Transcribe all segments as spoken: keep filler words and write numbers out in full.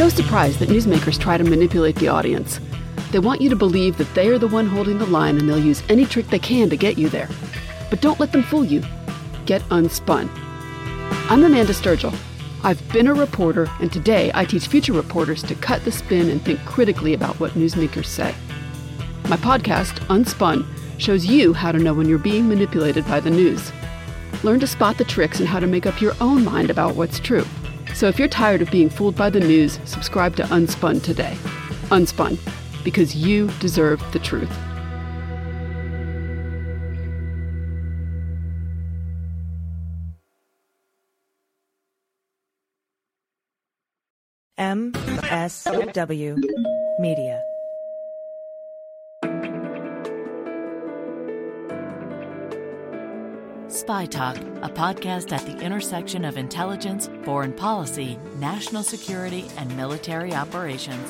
no surprise that newsmakers try to manipulate the audience. They want you to believe that they are the one holding the line and they'll use any trick they can to get you there. But don't let them fool you. Get unspun. I'm Amanda Sturgill. I've been a reporter, and today I teach future reporters to cut the spin and think critically about what newsmakers say. My podcast, Unspun, shows you how to know when you're being manipulated by the news. Learn to spot the tricks and how to make up your own mind about what's true. So if you're tired of being fooled by the news, subscribe to Unspun today. Unspun, because you deserve the truth. M S W Media. Spy Talk, a podcast at the intersection of intelligence, foreign policy, national security, and military operations.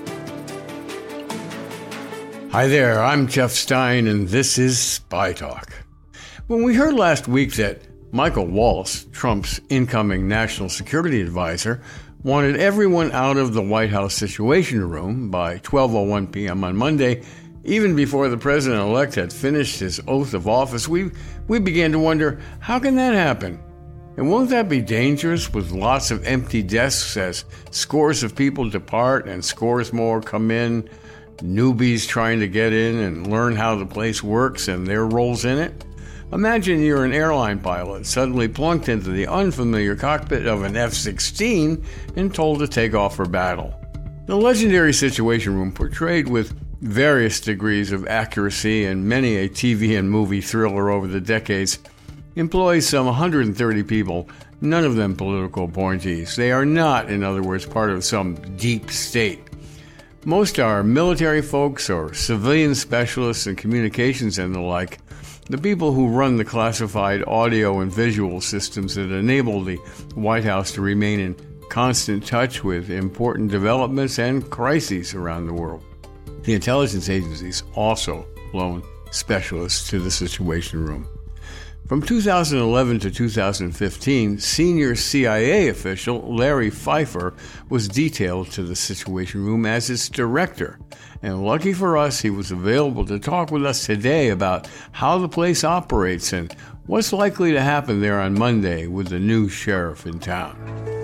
Hi there, I'm Jeff Stein, and this is Spy Talk. When we heard last week that Michael Waltz, Trump's incoming national security advisor, wanted everyone out of the White House Situation Room by twelve oh one p.m. on Monday, even before the president-elect had finished his oath of office, we, we began to wonder, how can that happen? And won't that be dangerous with lots of empty desks as scores of people depart and scores more come in, newbies trying to get in and learn how the place works and their roles in it? Imagine you're an airline pilot suddenly plunked into the unfamiliar cockpit of an F sixteen and told to take off for battle. The legendary Situation Room, portrayed with various degrees of accuracy in many a T V and movie thriller over the decades, employs some one hundred thirty people, none of them political appointees. They are not, in other words, part of some deep state. Most are military folks or civilian specialists in communications and the like, the people who run the classified audio and visual systems that enable the White House to remain in constant touch with important developments and crises around the world. The intelligence agencies also loan specialists to the Situation Room. From two thousand eleven to two thousand fifteen, senior C I A official Larry Pfeiffer was detailed to the Situation Room as its director. And lucky for us, he was available to talk with us today about how the place operates and what's likely to happen there on Monday with the new sheriff in town.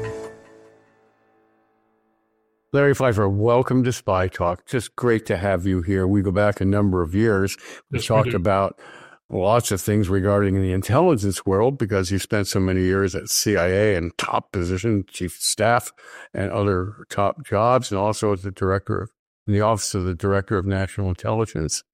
Larry Pfeiffer, welcome to Spy Talk. Just great to have you here. We go back a number of years. We yes, talked we about lots of things regarding the intelligence world because you spent so many years at C I A in top position, chief of staff, and other top jobs, and also as the director of, in the office of the director of national intelligence.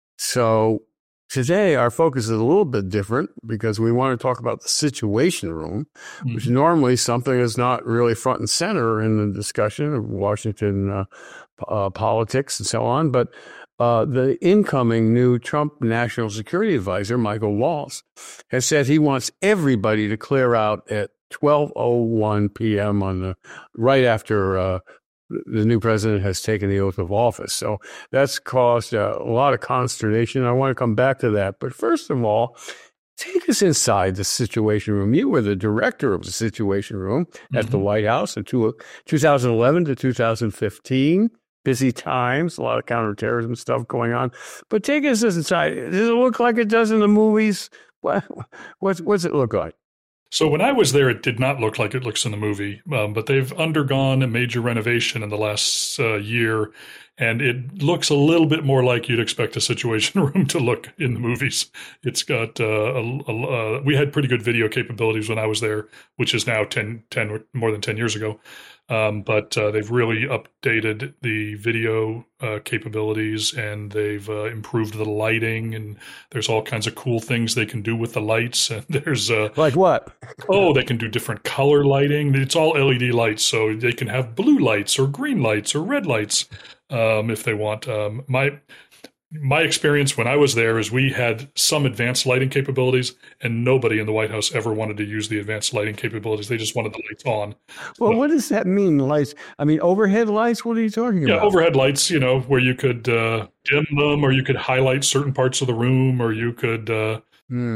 So today our focus is a little bit different because we want to talk about the Situation Room, mm-hmm. which normally something is not really front and center in the discussion of Washington uh, uh, politics and so on, but Uh, the incoming new Trump National Security Advisor, Michael Waltz, has said he wants everybody to clear out at twelve oh one p.m. on the right after uh, the new president has taken the oath of office. So that's caused uh, a lot of consternation. I want to come back to that. But first of all, take us inside the Situation Room. You were the director of the Situation Room mm-hmm. at the White House in two, twenty eleven to two thousand fifteen. Busy times, a lot of counterterrorism stuff going on. But take us inside. Does it look like it does in the movies? What, what's, what's it look like? So when I was there, it did not look like it looks in the movie. Um, but they've undergone a major renovation in the last uh, year, and it looks a little bit more like you'd expect a Situation Room to look in the movies. It's got uh, a, a, uh, we had pretty good video capabilities when I was there, which is now ten, ten more than ten years ago. Um, but uh, they've really updated the video uh, capabilities, and they've uh, improved the lighting, and there's all kinds of cool things they can do with the lights. And there's uh, like what? oh, they can do different color lighting. It's all L E D lights, so they can have blue lights or green lights or red lights um, if they want. Um, my My experience when I was there is we had some advanced lighting capabilities, and nobody in the White House ever wanted to use the advanced lighting capabilities. They just wanted the lights on. Well, but, what does that mean, lights? I mean, overhead lights? What are you talking yeah, about? Yeah, overhead lights, you know, where you could uh, dim them, or you could highlight certain parts of the room, or you could, uh, mm.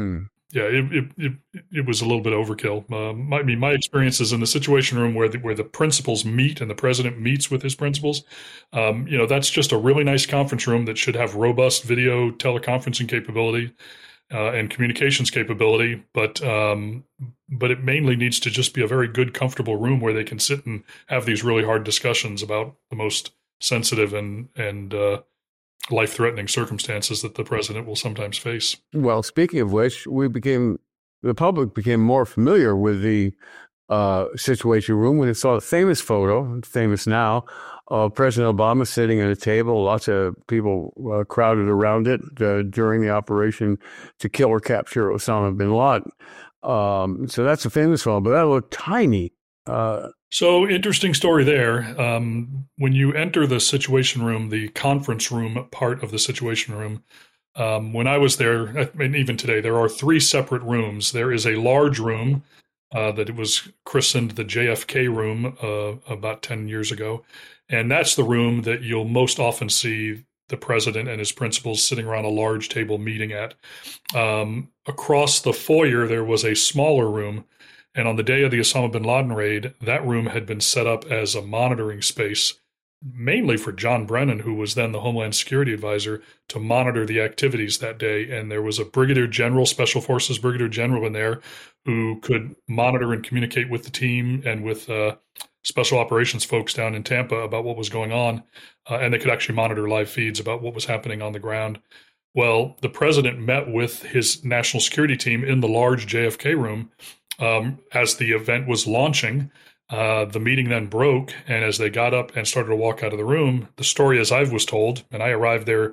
yeah, it, it it it was a little bit overkill. Uh, my, I mean, my experience is in the Situation Room where the, where the principals meet and the president meets with his principals. Um, you know, that's just a really nice conference room that should have robust video teleconferencing capability uh, and communications capability, but um, but it mainly needs to just be a very good, comfortable room where they can sit and have these really hard discussions about the most sensitive and and uh, life-threatening circumstances that the president will sometimes face. Well, speaking of which, we became the public became more familiar with the uh, Situation Room when it saw a famous photo, famous now, of President Obama sitting at a table, lots of people uh, crowded around it uh, during the operation to kill or capture Osama bin Laden. Um, so that's a famous photo, but that looked tiny. Uh, So interesting story there. Um, when you enter the Situation Room, the conference room part of the Situation Room, um, when I was there, and even today, there are three separate rooms. There is a large room uh, that was christened the J F K room uh, about ten years ago. And that's the room that you'll most often see the president and his principals sitting around a large table meeting at. Um, across the foyer, there was a smaller room. And on the day of the Osama bin Laden raid, that room had been set up as a monitoring space, mainly for John Brennan, who was then the Homeland Security Advisor, to monitor the activities that day. And there was a Brigadier General, Special Forces Brigadier General in there, who could monitor and communicate with the team and with uh, special operations folks down in Tampa about what was going on. Uh, and they could actually monitor live feeds about what was happening on the ground. Well, the president met with his national security team in the large J F K room Um, as the event was launching. Uh, the meeting then broke, and as they got up and started to walk out of the room, the story as I was told, and I arrived there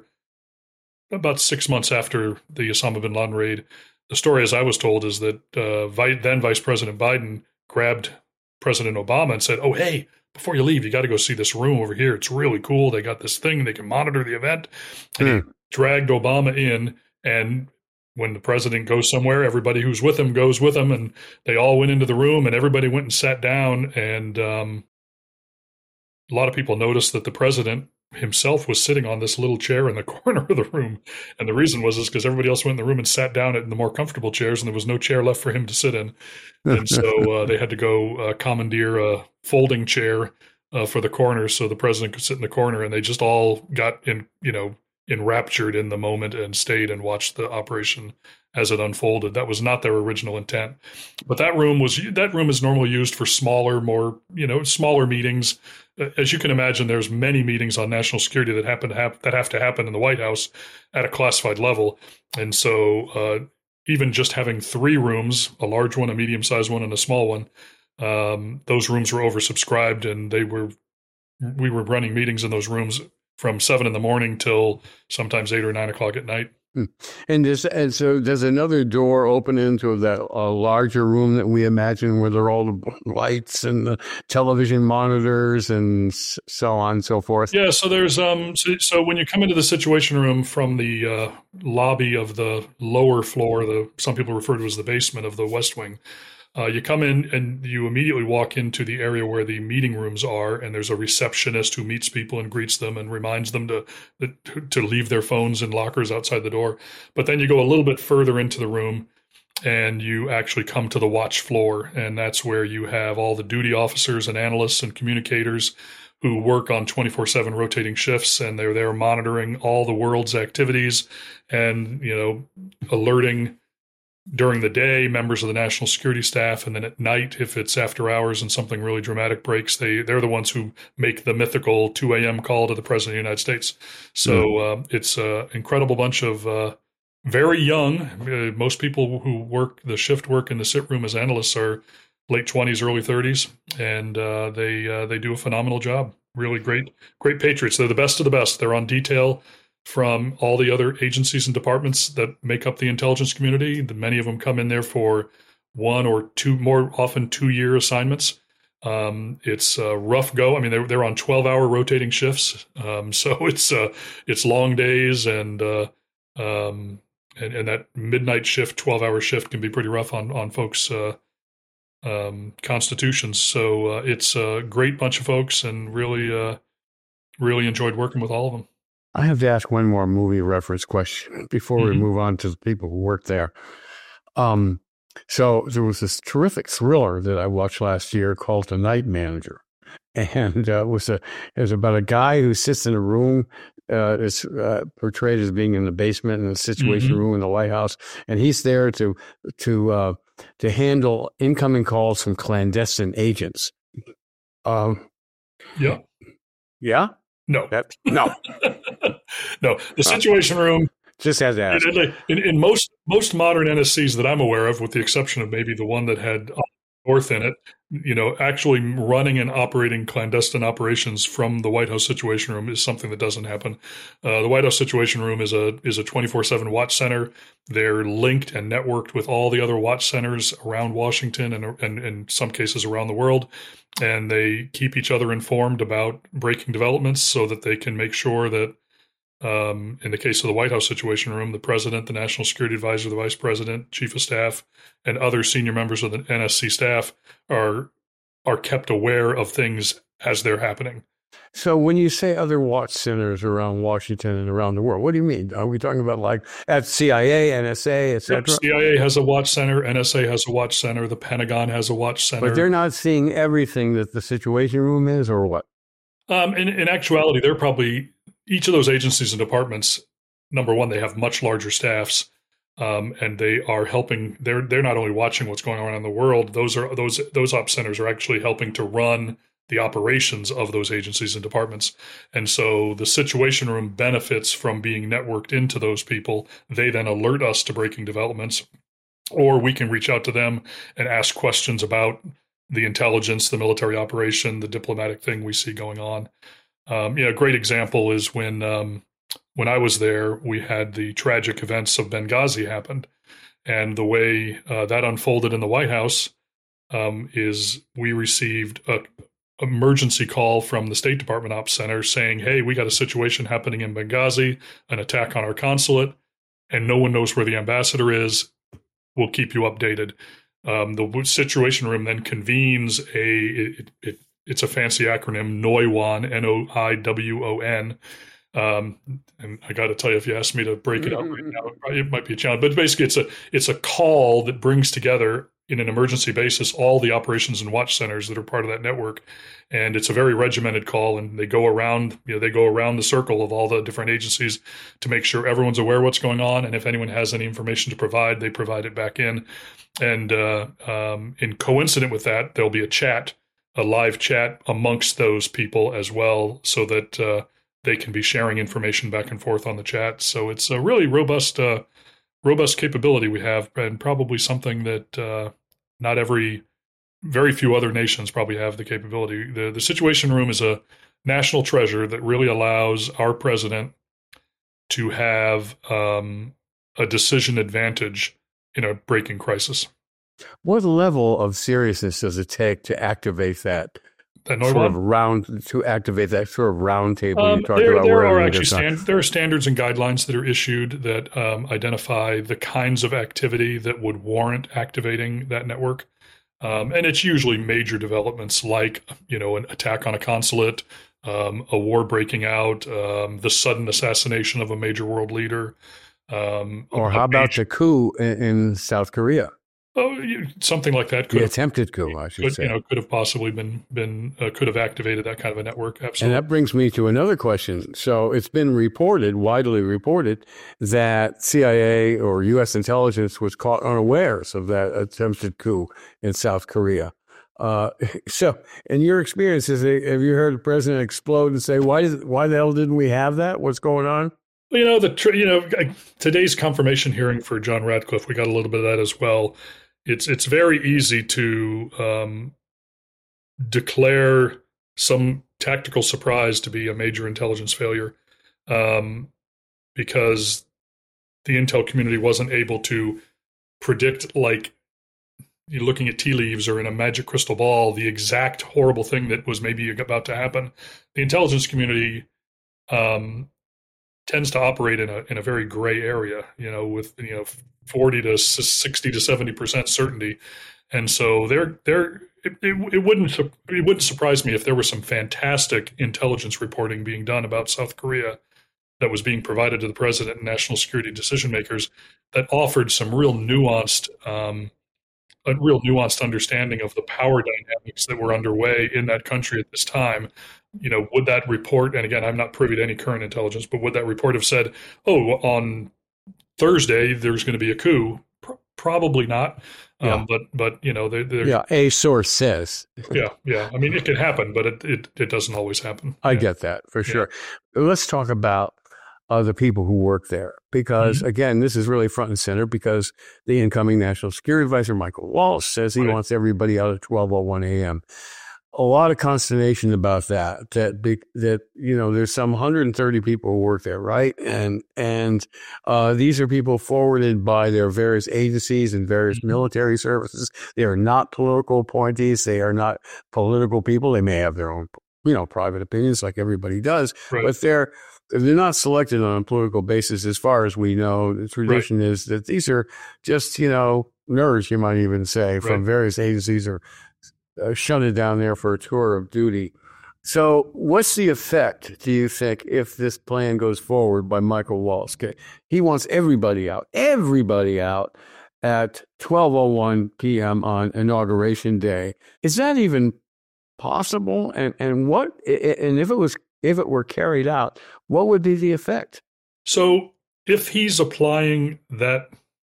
about six months after the Osama bin Laden raid, the story as I was told is that uh, Vi- then Vice President Biden grabbed President Obama and said, "Oh, hey, before you leave, you got to go see this room over here. It's really cool. They got this thing. They can monitor the event." And mm. he dragged Obama in, and when the president goes somewhere, everybody who's with him goes with him, and they all went into the room, and everybody went and sat down. And um, a lot of people noticed that the president himself was sitting on this little chair in the corner of the room. And the reason was is because everybody else went in the room and sat down in the more comfortable chairs, and there was no chair left for him to sit in. And so uh, they had to go uh, commandeer a folding chair uh, for the corner so the president could sit in the corner. And they just all got in, you know, enraptured in the moment and stayed and watched the operation as it unfolded. That was not their original intent. But that room was that room is normally used for smaller, more, you know, smaller meetings. As you can imagine, there's many meetings on national security that happen to have that have to happen in the White House at a classified level. And so uh, even just having three rooms, a large one, a medium-sized one, and a small one, um, those rooms were oversubscribed, and they were we were running meetings in those rooms from seven in the morning till sometimes eight or nine o'clock at night. And this, and so there's another door open into that uh, larger room that we imagine, where there are all the lights and the television monitors and so on and so forth. Yeah. So there's um. So, so when you come into the Situation Room from the uh, lobby of the lower floor, the some people refer to as the basement of the West Wing. Uh, you come in and you immediately walk into the area where the meeting rooms are, and there's a receptionist who meets people and greets them and reminds them to to leave their phones in lockers outside the door. But then you go a little bit further into the room, and you actually come to the watch floor, and that's where you have all the duty officers and analysts and communicators who work on twenty-four seven rotating shifts, and they're there monitoring all the world's activities and, you know, alerting during the day members of the national security staff, and then at night, if it's after hours and something really dramatic breaks, they they're the ones who make the mythical two a.m. call to the president of the United States. So mm. uh, it's an incredible bunch of uh, very young. Uh, most people who work the shift work in the sit room as analysts are late twenties, early thirties, and uh, they uh, they do a phenomenal job. Really great, great patriots. They're the best of the best. They're on detail from all the other agencies and departments that make up the intelligence community. Many of them come in there for one or two, more often two-year assignments. Um, it's a rough go. I mean, they're they're on twelve-hour rotating shifts, um, so it's uh, it's long days, and uh, um, and and that midnight shift, twelve-hour shift, can be pretty rough on on folks' uh, um, constitutions. So uh, it's a great bunch of folks, and really uh, really enjoyed working with all of them. I have to ask one more movie reference question before mm-hmm. we move on to the people who work there. Um, so there was this terrific thriller that I watched last year called The Night Manager. And uh, it was a it was about a guy who sits in a room. Uh, it's uh, portrayed as being in the basement in the Situation mm-hmm. Room in the White House, and he's there to to uh, to handle incoming calls from clandestine agents. Um, yeah, yeah, no, that, no, no. The Situation Room just has to ask. In, in, in most most modern N S Cs that I'm aware of, with the exception of maybe the one that had North in it, you know, actually running and operating clandestine operations from the White House Situation Room is something that doesn't happen. Uh, the White House Situation Room is a is a twenty-four seven watch center. They're linked and networked with all the other watch centers around Washington and, and in some cases around the world. And they keep each other informed about breaking developments so that they can make sure that, um, in the case of the White House Situation Room, the president, the national security advisor, the vice president, chief of staff, and other senior members of the N S C staff are are kept aware of things as they're happening. So when you say other watch centers around Washington and around the world, what do you mean? Are we talking about like at C I A, N S A, et cetera? Yep, C I A has a watch center. N S A has a watch center. The Pentagon has a watch center. But they're not seeing everything that the Situation Room is, or what? Um, in, in actuality, they're probably, each of those agencies and departments, number one, they have much larger staffs. Um, and they are helping. They're they're not only watching what's going on around the world. Those are those those op centers are actually helping to run the operations of those agencies and departments. And so the Situation Room benefits from being networked into those people. They then alert us to breaking developments, or we can reach out to them and ask questions about the intelligence, the military operation, the diplomatic thing we see going on. Um, you know, a great example is when. Um, When I was there, we had the tragic events of Benghazi happened. And the way uh, that unfolded in the White House um, is we received an emergency call from the State Department Ops Center saying, hey, we got a situation happening in Benghazi, an attack on our consulate, and no one knows where the ambassador is. We'll keep you updated. Um, the Situation Room then convenes a, it, it, it's a fancy acronym, NOIWON, N O I W O N. Um, and I got to tell you, if you ask me to break it up right now, it might be a challenge. But basically, it's a it's a call that brings together, in an emergency basis, all the operations and watch centers that are part of that network, and it's a very regimented call. And they go around, you know, they go around the circle of all the different agencies to make sure everyone's aware of what's going on, and if anyone has any information to provide, they provide it back in. And uh, um, in coincident with that, there'll be a chat, a live chat amongst those people as well, so that. Uh, They can be sharing information back and forth on the chat. So it's a really robust, uh, robust capability we have, and probably something that uh, not every, very few other nations probably have the capability. The, the Situation Room is a national treasure that really allows our president to have um, a decision advantage in a breaking crisis. What level of seriousness does it take to activate that? That sort of round to activate that sort of round table um, you talked there, about. There are actually stand, there are standards and guidelines that are issued that um, identify the kinds of activity that would warrant activating that network, um, and it's usually major developments like, you know, an attack on a consulate, um, a war breaking out, um, the sudden assassination of a major world leader, um, or how about major, the coup in, in South Korea? Oh, something like that. Could the have, attempted coup, I should could, say. You know, could have possibly been been uh, could have activated that kind of a network. Absolutely. And that brings me to another question. So it's been reported, widely reported, that C I A or U S intelligence was caught unawares of that attempted coup in South Korea. Uh, so, in your experiences, have you heard the president explode and say, "Why does why the hell didn't we have that? What's going on?" You know, the you know today's confirmation hearing for John Ratcliffe, we got a little bit of that as well. It's it's very easy to um, declare some tactical surprise to be a major intelligence failure, um, because the intel community wasn't able to predict, like you're looking at tea leaves or in a magic crystal ball, the exact horrible thing that was maybe about to happen. The intelligence community um, tends to operate in a in a very gray area, you know, with you know forty to sixty to seventy percent certainty, and so they're they're it, it, it wouldn't it wouldn't surprise me if there was some fantastic intelligence reporting being done about South Korea that was being provided to the president and national security decision makers that offered some real nuanced, um, a real nuanced understanding of the power dynamics that were underway in that country at this time. You know, would that report, and again, I'm not privy to any current intelligence, but would that report have said, oh, on Thursday, there's going to be a coup? Pro- probably not. Um, Yeah. But, but you know, they're, they're, Yeah, a source says. yeah, yeah. I mean, it can happen, but it, it, it doesn't always happen. I Yeah. get that for sure. Let's talk about uh, the people who work there, because Mm-hmm. again, this is really front and center, because the incoming National Security Advisor, Michael Waltz, says he Right. wants everybody out at twelve oh one a.m. A lot of consternation about that, that, be, that, you know, there's some one hundred thirty people who work there, right? And, and, uh, these are people forwarded by their various agencies and various Mm-hmm. military services. They are not political appointees. They are not political people. They may have their own, you know, private opinions like everybody does, Right. but they're, they're not selected on a political basis as far as we know. The tradition right. is that these are just, you know, nerds, you might even say, from Right. various agencies or uh, shunted down there for a tour of duty. So what's the effect, do you think, if this plan goes forward by Michael Waltz? He wants everybody out, everybody out at twelve oh one p.m. on Inauguration Day. Is that even possible? And and what, and if it was, if it were carried out, what would be the effect? So if he's applying that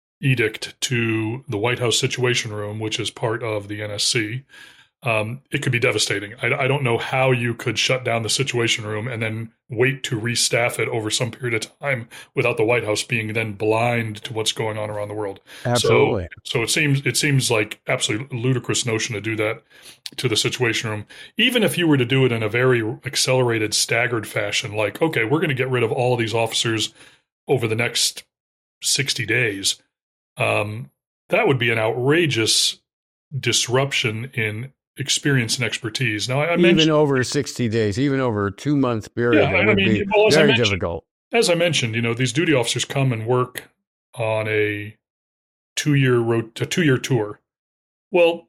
edict to the White House Situation Room, which is part of the N S C, um, it could be devastating. I, I don't know how you could shut down the Situation Room and then wait to restaff it over some period of time without the White House being then blind to what's going on around the world. Absolutely. So, so it seems it seems like absolutely ludicrous notion to do that to the Situation Room. Even if you were to do it in a very accelerated, staggered fashion, like, okay, we're going to get rid of all of these officers over the next sixty days, um, that would be an outrageous disruption in experience and expertise. Now, I, I even mentioned, over sixty days, even over a two month period, Yeah, it I would mean, be well, as I very mentioned- difficult. as I mentioned, you know, these duty officers come and work on a two-year road, a two-year tour. Well,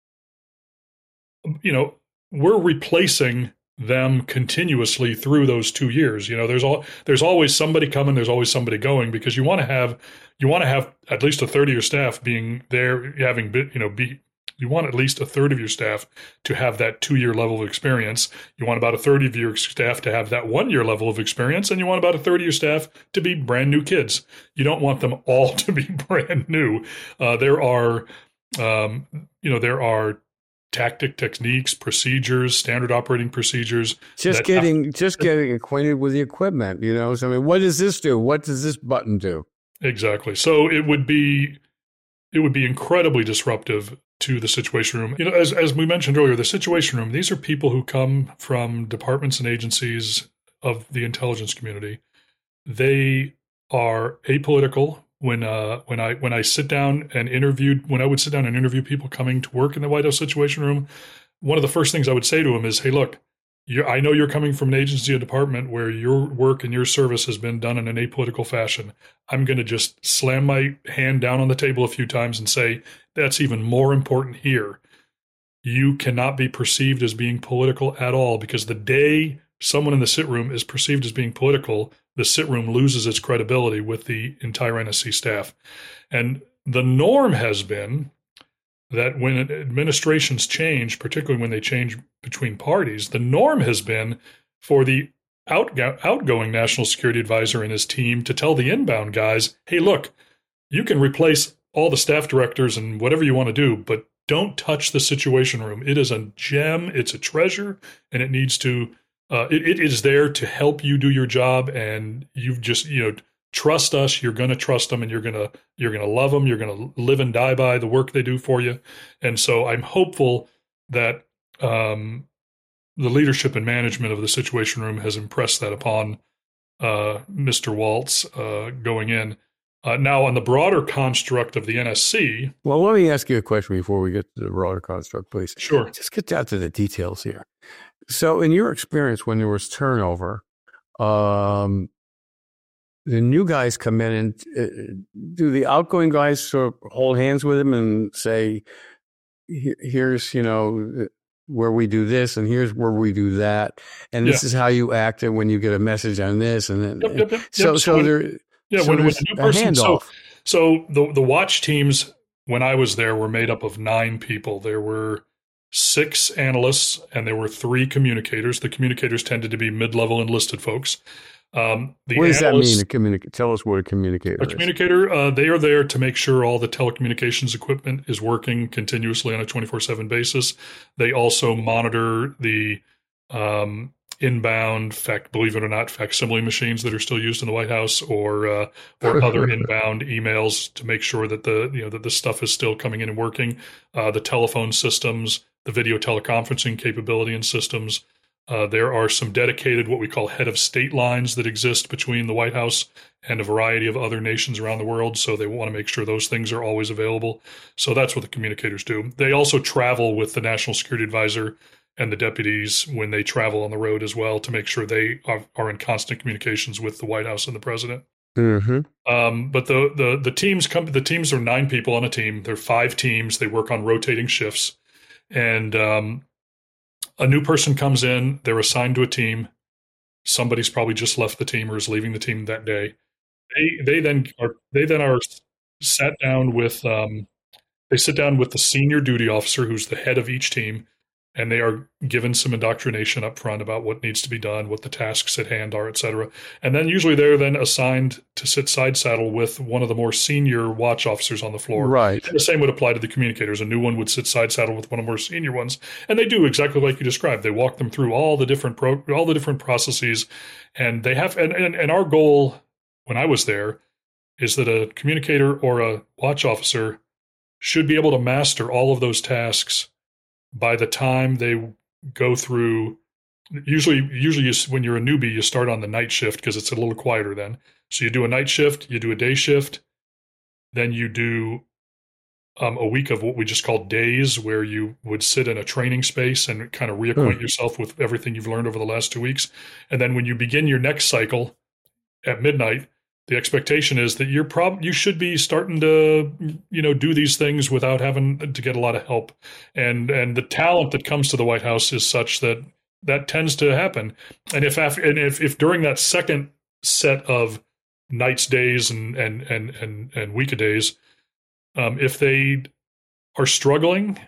you know, we're replacing them continuously through those two years. You know, there's all there's always somebody coming, there's always somebody going, because you want to have you want to have at least a third of your staff being there, having been, you know, be you want at least a third of your staff to have that two-year level of experience. You want about a third of your staff to have that one-year level of experience, and you want about a third of your staff to be brand new kids. You don't want them all to be brand new. Uh, there are, um, you know, there are tactic, techniques, procedures, standard operating procedures. Just that getting have- just getting acquainted with the equipment, you know. So I mean, what does this do? What does this button do? Exactly. So it would be it would be incredibly disruptive to the Situation Room. You know, as as we mentioned earlier, the Situation Room, these are people who come from departments and agencies of the intelligence community. They are apolitical. When uh when I when I sit down and interviewed when I would sit down and interview people coming to work in the White House Situation Room, one of the first things I would say to them is, "Hey, look, You're, I know you're coming from an agency or department where your work and your service has been done in an apolitical fashion. I'm going to just slam my hand down on the table a few times and say, that's even more important here. You cannot be perceived as being political at all, because the day someone in the sit room is perceived as being political, the sit room loses its credibility with the entire N S C staff. And the norm has been that when administrations change, particularly when they change between parties, the norm has been for the outgo- outgoing national security advisor and his team to tell the inbound guys, hey, look, you can replace all the staff directors and whatever you want to do, but don't touch the Situation Room. It is a gem, it's a treasure, and it needs to, uh, it, it is there to help you do your job, and you've just, you know, trust us. You're going to trust them, and you're going to you're going to love them. You're going to live and die by the work they do for you. And so I'm hopeful that um, the leadership and management of the Situation Room has impressed that upon uh, Mister Waltz uh, going in. Uh, now, on the broader construct of the N S C. Well, let me ask you a question before we get to the broader construct, please. Sure. Just get down to the details here. So, in your experience, when there was turnover, um, the new guys come in, and uh, do the outgoing guys sort of hold hands with him and say, "Here's, you know, where we do this, and here's where we do that, and this Yeah. is how you act when you get a message on this, and then Yep, yep, yep, so yep. so when- there. Yeah, so when, when there's a new a person, so, handoff. so the the watch teams when I was there were made up of nine people. There were six analysts and there were three communicators. The communicators tended to be mid-level enlisted folks. Um, the What does that analysts- mean? A communica- Tell us what a communicator A is. communicator, uh, they are there to make sure all the telecommunications equipment is working continuously on a twenty-four seven basis. They also monitor the um, inbound, fact, believe it or not, facsimile machines that are still used in the White House, or uh, or other inbound emails to make sure that the you know that the stuff is still coming in and working. Uh, the telephone systems, the video teleconferencing capability and systems. Uh, there are some dedicated, what we call head of state lines that exist between the White House and a variety of other nations around the world. So they want to make sure those things are always available. So that's what the communicators do. They also travel with the National Security Advisor and the deputies when they travel on the road as well to make sure they are, are in constant communications with the White House and the president. Mm-hmm. Um, but the, the, the teams come, the teams are nine people on a team. They're five teams. They work on rotating shifts. And, um, a new person comes in, they're assigned to a team. Somebody's probably just left the team or is leaving the team that day. They they then are they then are sat down with um, they sit down with the senior duty officer who's the head of each team, and they are given some indoctrination up front about what needs to be done, what the tasks at hand are, et cetera. And then usually they're then assigned to sit side saddle with one of the more senior watch officers on the floor. Right. And the same would apply to the communicators. A new one would sit side saddle with one of the more senior ones, and they do exactly like you described. They walk them through all the different pro, all the different processes, and they have. And, and and our goal when I was there is that a communicator or a watch officer should be able to master all of those tasks by the time they go through. Usually, usually you, when you're a newbie, you start on the night shift because it's a little quieter then. So you do a night shift, you do a day shift, then you do um, a week of what we just call days, where you would sit in a training space and kind of reacquaint Hmm. yourself with everything you've learned over the last two weeks. And then when you begin your next cycle at midnight, the expectation is that you're prob you should be starting to, you know, do these things without having to get a lot of help. And and the talent that comes to the White House is such that that tends to happen. And if after, and if, if during that second set of nights, days, and and and and, and week of days, um, if they are struggling,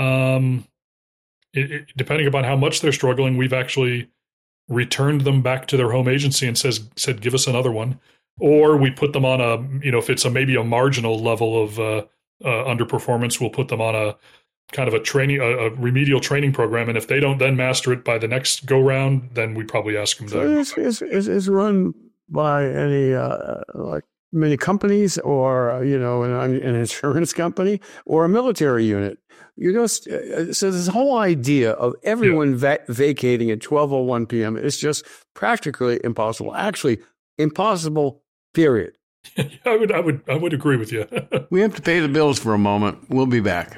um, it, it, depending upon how much they're struggling, we've actually returned them back to their home agency and says said, give us another one. Or we put them on a, you know, if it's a maybe a marginal level of uh, uh, underperformance, we'll put them on a kind of a training, a, a remedial training program. And if they don't then master it by the next go round, then we probably ask them So to. it's, it's, it's, it's run by any uh, like many companies, or uh, you know, an, an insurance company or a military unit. You know, uh, so this whole idea of everyone va- vacating at twelve oh one p.m. is just practically impossible. Actually, impossible. Period. I would, I would, I would agree with you. We have to pay the bills for a moment. We'll be back.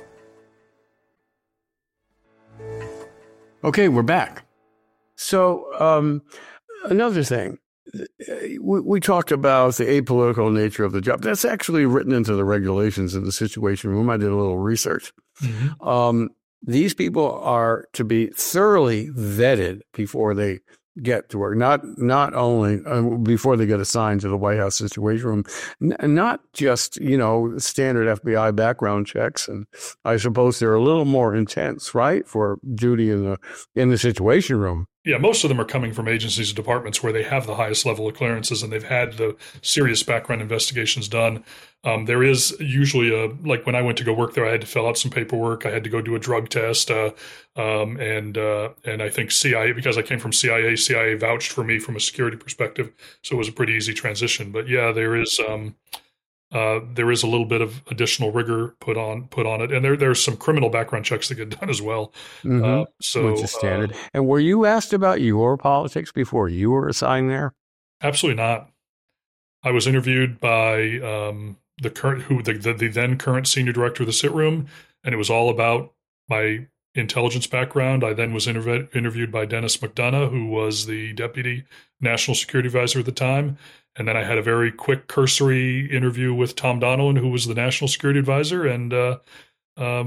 Okay, we're back. So, um, another thing, we, we talked about the apolitical nature of the job. That's actually written into the regulations in the Situation Room. I did a little research. Mm-hmm. Um, these people are to be thoroughly vetted before they get to work. Not not only uh, before they get assigned to the White House Situation Room, N- not just, you know, standard F B I background checks. And I suppose they're a little more intense, right, for duty in the in the Situation Room. Yeah, most of them are coming from agencies and departments where they have the highest level of clearances and they've had the serious background investigations done. Um, there is usually a, like when I went to go work there, I had to fill out some paperwork. I had to go do a drug test. Uh, um, and uh, and I think C I A, because I came from C I A, C I A vouched for me from a security perspective. So it was a pretty easy transition. But yeah, there is um, uh, there is a little bit of additional rigor put on put on it. And there there's some criminal background checks that get done as well. Mm-hmm. Uh, so Which is standard. Uh, and were you asked about your politics before you were assigned there? Absolutely not. I was interviewed by um, the current, who the, the, the then current senior director of the sit room, and it was all about my intelligence background. I then was interv- interviewed by Dennis McDonough, who was the deputy national security advisor at the time, and then I had a very quick cursory interview with Tom Donilon, who was the national security advisor, and uh, um,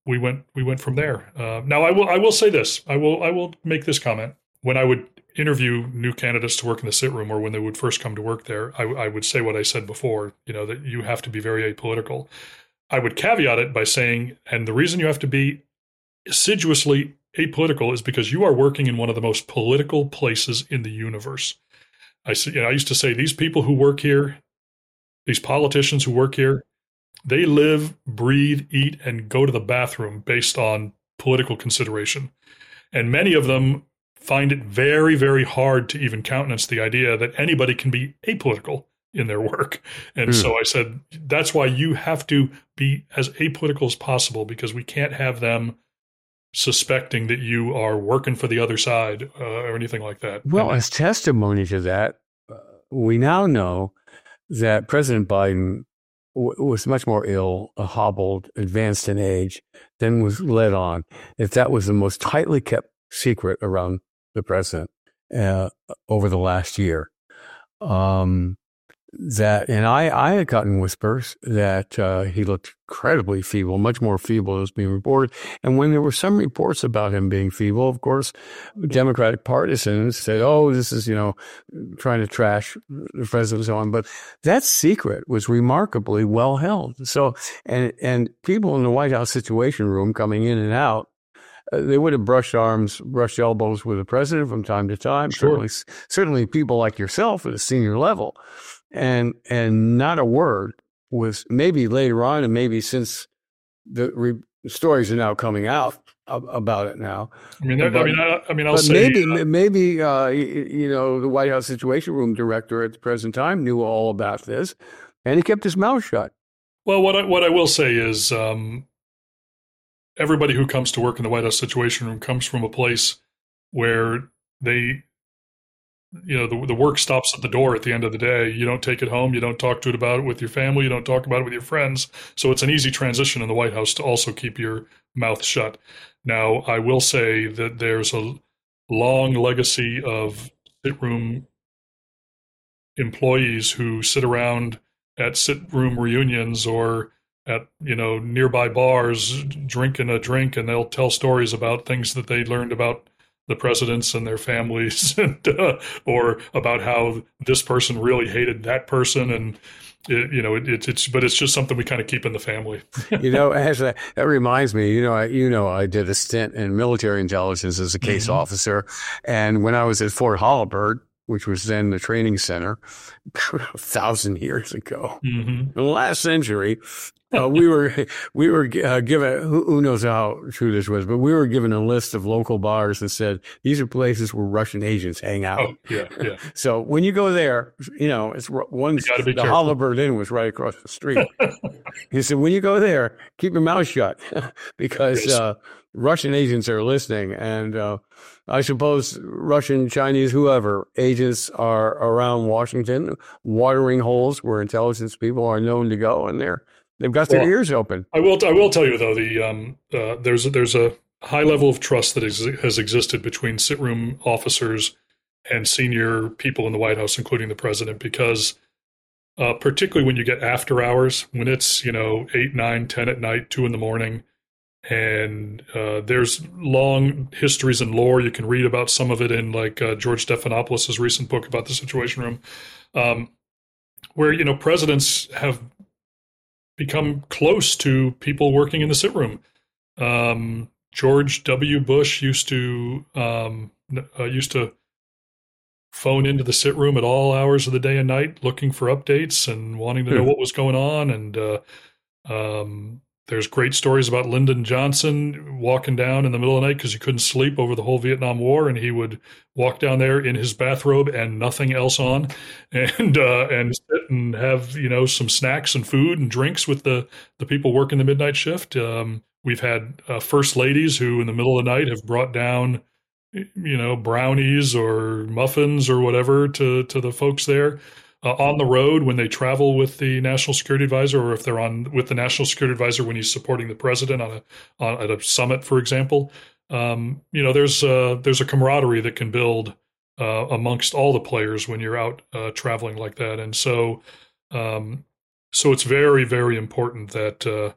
we went we went from there. Uh, now I will I will say this. I will I will make this comment. When I would interview new candidates to work in the sit room, or when they would first come to work there, I, I would say what I said before. You know, that you have to be very apolitical. I would caveat it by saying, and the reason you have to be assiduously apolitical is because you are working in one of the most political places in the universe. I, you know, I used to say these people who work here, these politicians who work here, they live, breathe, eat, and go to the bathroom based on political consideration. And many of them find it very, very hard to even countenance the idea that anybody can be apolitical in their work. And mm. so I said, that's why you have to be as apolitical as possible, because we can't have them suspecting that you are working for the other side uh, or anything like that. Well, and, as testimony to that, uh, we now know that President Biden w- was much more ill, uh, hobbled, advanced in age than was led on. If that was the most tightly kept secret around the president uh, over the last year. Um, that, and I, I had gotten whispers that uh, he looked incredibly feeble, much more feeble than was being reported. And when there were some reports about him being feeble, of course, Democratic partisans said, oh, this is, you know, trying to trash the president and so on. But that secret was remarkably well held. So, and, and people in the White House Situation Room coming in and out, Uh, they would have brushed arms, brushed elbows with the president from time to time. Sure. Certainly, certainly people like yourself at a senior level, and and not a word was, maybe later on, and maybe since the re- stories are now coming out ab- about it now. I mean, but, I mean, I, I mean, I'll but say maybe uh, maybe uh, you, you know, the White House Situation Room director at the present time knew all about this, and he kept his mouth shut. Well, what I, what I will say is, um, everybody who comes to work in the White House Situation Room comes from a place where they, you know, the, the work stops at the door at the end of the day. You don't take it home. You don't talk to it about it with your family. You don't talk about it with your friends. So it's an easy transition in the White House to also keep your mouth shut. Now, I will say that there's a long legacy of sit room employees who sit around at sit room reunions or at, you know, nearby bars drinking a drink, and they'll tell stories about things that they learned about the presidents and their families, and uh, or about how this person really hated that person, and it, you know, it, it, it's but it's just something we kind of keep in the family. You know, as a, that reminds me, you know, I, you know, I did a stint in military intelligence as a case mm-hmm. officer, and when I was at Fort Holabird, which was then the training center, a thousand years ago, mm-hmm. in the last century, uh, we were we were uh, given, who, who knows how true this was, but we were given a list of local bars that said these are places where Russian agents hang out. Oh, yeah, yeah. So when you go there, you know, it's one, the Holabird Inn was right across the street. He said, when you go there, keep your mouth shut because yes. uh, Russian agents are listening, and uh, I suppose Russian, Chinese, whoever, agents are around Washington, watering holes where intelligence people are known to go, and they're they've got their well, ears open. I will I will tell you though, the um, uh, there's there's a high level of trust that ex- has existed between sit room officers and senior people in the White House, including the president, because uh, particularly when you get after hours, when it's, you know, eight, nine, ten at night, two in the morning. And uh, there's long histories and lore. You can read about some of it in like uh, George Stephanopoulos' recent book about the Situation Room, um, where, you know, presidents have become close to people working in the sit room. Um, George W. Bush used to um, uh, used to phone into the sit room at all hours of the day and night, looking for updates and wanting to know what was going on. And uh, um, there's great stories about Lyndon Johnson walking down in the middle of the night because he couldn't sleep over the whole Vietnam War, and he would walk down there in his bathrobe and nothing else on, and uh, and sit and have, you know, some snacks and food and drinks with the the people working the midnight shift. Um, we've had uh, first ladies who, in the middle of the night, have brought down, you know, brownies or muffins or whatever to to the folks there. Uh, on the road when they travel with the National Security Advisor, or if they're on with the National Security Advisor when he's supporting the president on a on, at a summit, for example, um, you know, there's uh, there's a camaraderie that can build uh, amongst all the players when you're out uh, traveling like that, and so um, so it's very very important that uh,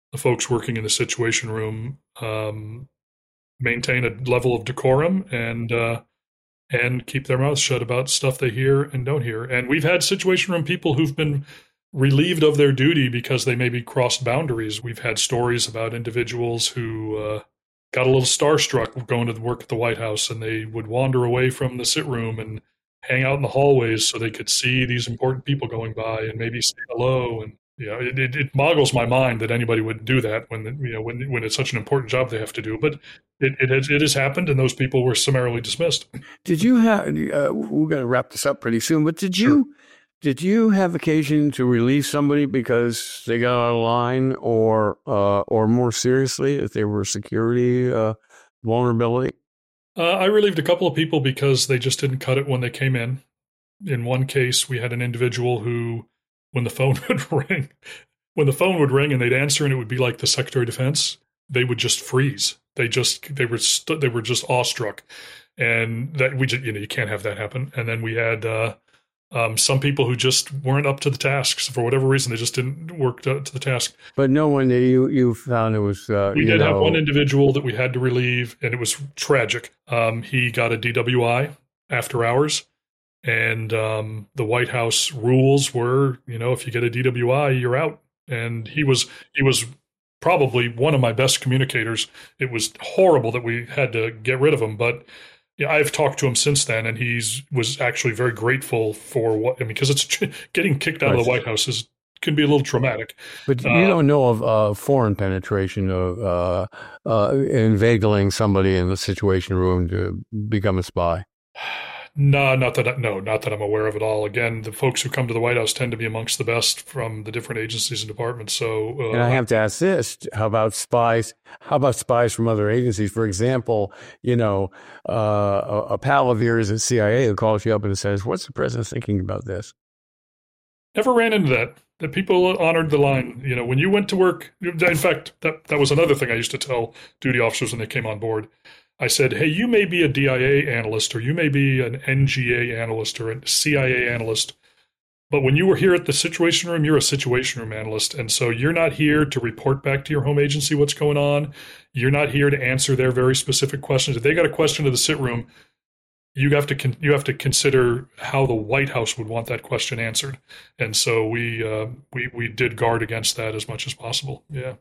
the folks working in the Situation Room um, maintain a level of decorum and uh, and keep their mouths shut about stuff they hear and don't hear. And we've had Situation Room people who've been relieved of their duty because they maybe crossed boundaries. We've had stories about individuals who uh, got a little starstruck going to work at the White House, and they would wander away from the sit room and hang out in the hallways so they could see these important people going by and maybe say hello. And you know, it, it, it boggles my mind that anybody would do that when you know when when it's such an important job they have to do. But it it has, it has happened, and those people were summarily dismissed. Did you have? Uh, we're going to wrap this up pretty soon, but did you? Sure. Did you have occasion to release somebody because they got out of line, or uh, or more seriously, if they were a security uh, vulnerability? Uh, I relieved a couple of people because they just didn't cut it when they came in. In one case, we had an individual who, when the phone would ring, when the phone would ring and they'd answer, and it would be like the Secretary of Defense, they would just freeze. They just they were st- they were just awestruck, and that we just, you know you can't have that happen. And then we had. Uh, Um, some people who just weren't up to the tasks for whatever reason. They just didn't work to, to the task. But no one that you, you found it was, uh, we you did know... have one individual that we had to relieve, and it was tragic. Um, he got a D W I after hours, and um, the White House rules were, you know, if you get a D W I, you're out. And he was, he was probably one of my best communicators. It was horrible that we had to get rid of him, but yeah, I've talked to him since then, and he's was actually very grateful for what, I mean, because it's getting kicked out right. of the White House is can be a little traumatic. But you uh, don't know of uh, foreign penetration of uh, uh, inveigling somebody in the Situation Room to become a spy? No, not that I, no, not that I'm aware of at all. Again, the folks who come to the White House tend to be amongst the best from the different agencies and departments. So, uh, and I have to ask this: how about spies? How about spies from other agencies? For example, you know, uh, a, a pal of yours at C I A who calls you up and says, "What's the president thinking about this?" Never ran into that. The people honored the line. You know, when you went to work. In fact, that that was another thing I used to tell duty officers when they came on board. I said, hey, you may be a D I A analyst, or you may be an N G A analyst, or a C I A analyst, but when you were here at the Situation Room, you're a Situation Room analyst, and so you're not here to report back to your home agency what's going on. You're not here to answer their very specific questions. If they got a question to the sit room, you have to con- you have to consider how the White House would want that question answered, and so we uh, we we did guard against that as much as possible. Yeah.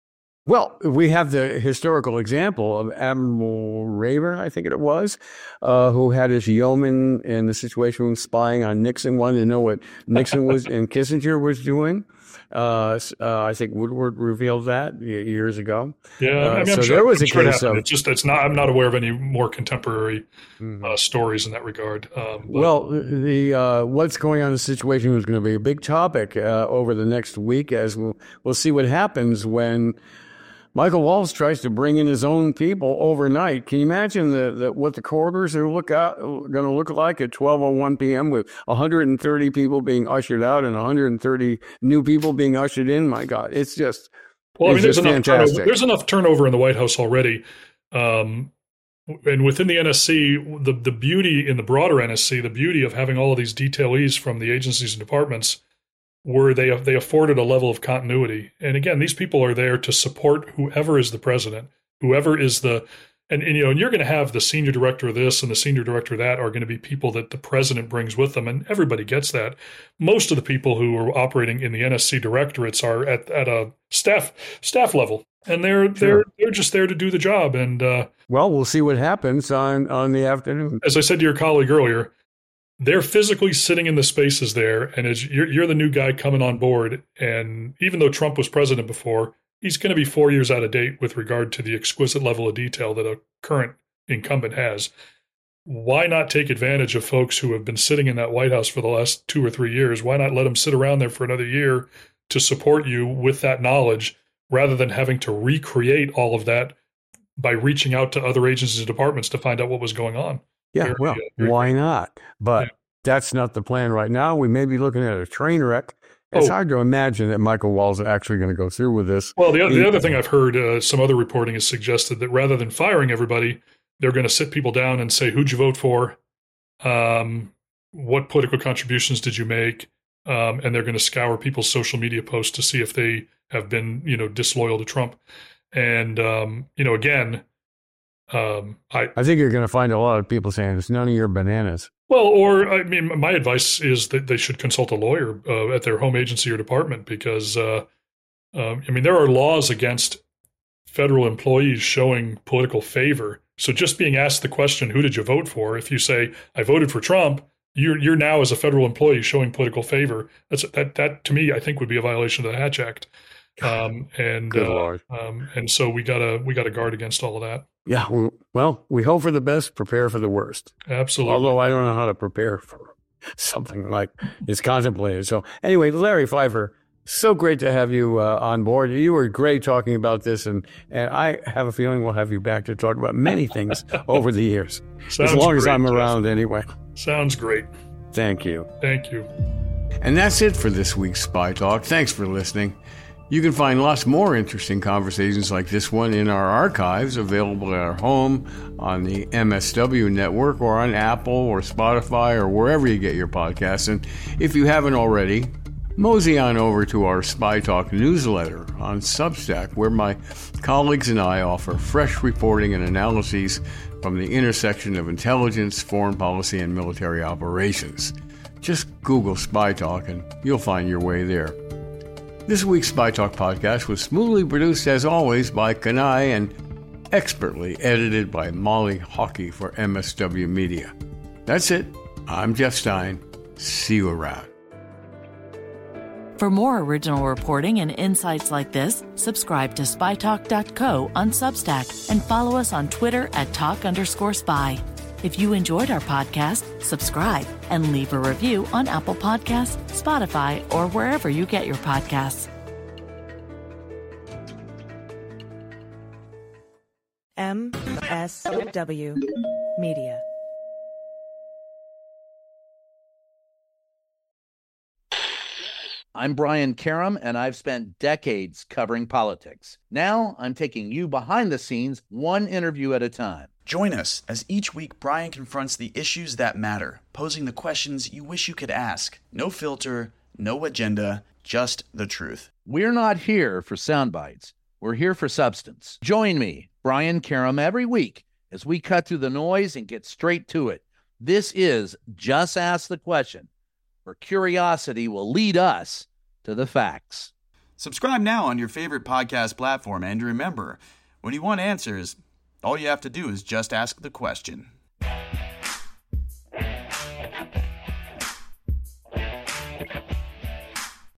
Well, we have the historical example of Admiral Rayburn, I think it was, uh, who had his yeoman in the Situation Room spying on Nixon, wanted to know what Nixon was and Kissinger was doing. Uh, uh, I think Woodward revealed that years ago. Yeah, uh, I mean, so I'm sure, there was I'm a sure case it of. It's just it's not. I'm not aware of any more contemporary mm-hmm. uh, stories in that regard. Um, well, the uh, what's going on in the Situation Room is going to be a big topic uh, over the next week, as we'll we'll see what happens when Michael Waltz tries to bring in his own people overnight. Can you imagine the, the, what the corridors are look out, going to look like at twelve oh one p.m. with one hundred thirty people being ushered out and one hundred thirty new people being ushered in? My God, it's just well. It's I mean, there's enough fantastic. turnover. There's enough turnover in the White House already, um, and within the N S C, the the beauty in the broader N S C, the beauty of having all of these detailees from the agencies and departments, where they they afforded a level of continuity. And again, these people are there to support whoever is the president, whoever is the, and, and you know, and you're going to have the senior director of this and the senior director of that are going to be people that the president brings with them, and everybody gets that. Most of the people who are operating in the N S C directorates are at, at a staff staff level, and they're sure. they're they're just there to do the job. And uh, well, we'll see what happens on on the afternoon. As I said to your colleague earlier, they're physically sitting in the spaces there, and as you're, you're the new guy coming on board, and even though Trump was president before, he's going to be four years out of date with regard to the exquisite level of detail that a current incumbent has. Why not take advantage of folks who have been sitting in that White House for the last two or three years? Why not let them sit around there for another year to support you with that knowledge, rather than having to recreate all of that by reaching out to other agencies and departments to find out what was going on? Yeah, very, well, uh, why not? But yeah. That's not the plan right now. We may be looking at a train wreck. It's oh. hard to imagine that Michael Waltz is actually going to go through with this. Well, the other, the other thing I've heard, uh, some other reporting has suggested that rather than firing everybody, they're going to sit people down and say, who'd you vote for? Um, what political contributions did you make? um, and they're going to scour people's social media posts to see if they have been, you know, disloyal to Trump. And, um, you know, again, um, I, I think you're going to find a lot of people saying it's none of your bananas. Well, or, I mean, my advice is that they should consult a lawyer uh, at their home agency or department because, uh, uh, I mean, there are laws against federal employees showing political favor. So just being asked the question, who did you vote for? If you say, I voted for Trump, you're, you're now as a federal employee showing political favor. That's that, that to me, I think would be a violation of the Hatch Act. Um, and, Good uh, Lord. Um, and so we gotta, we gotta guard against all of that. Yeah. Well, we hope for the best, prepare for the worst. Absolutely. Although I don't know how to prepare for something like is contemplated. So anyway, Larry Pfeiffer, so great to have you uh, on board. You were great talking about this, and, and I have a feeling we'll have you back to talk about many things over the years. Sounds as long great, as I'm Jeff. around anyway. Sounds great. Thank you. Thank you. And that's it for this week's Spy Talk. Thanks for listening. You can find lots more interesting conversations like this one in our archives, available at our home, on the M S W network, or on Apple or Spotify or wherever you get your podcasts. And if you haven't already, mosey on over to our Spy Talk newsletter on Substack, where my colleagues and I offer fresh reporting and analyses from the intersection of intelligence, foreign policy, and military operations. Just Google Spy Talk and you'll find your way there. This week's Spy Talk podcast was smoothly produced, as always, by Kanai and expertly edited by Molly Hockey for M S W Media. That's it. I'm Jeff Stein. See you around. For more original reporting and insights like this, subscribe to spy talk dot co on Substack and follow us on Twitter at talk underscore spy. If you enjoyed our podcast, subscribe and leave a review on Apple Podcasts, Spotify, or wherever you get your podcasts. M S W Media. I'm Brian Karam, and I've spent decades covering politics. Now I'm taking you behind the scenes, one interview at a time. Join us as each week Brian confronts the issues that matter, posing the questions you wish you could ask. No filter, no agenda, just the truth. We're not here for sound bites. We're here for substance. Join me, Brian Karam, every week as we cut through the noise and get straight to it. This is Just Ask the Question, where curiosity will lead us to the facts. Subscribe now on your favorite podcast platform, and remember, when you want answers, all you have to do is just ask the question.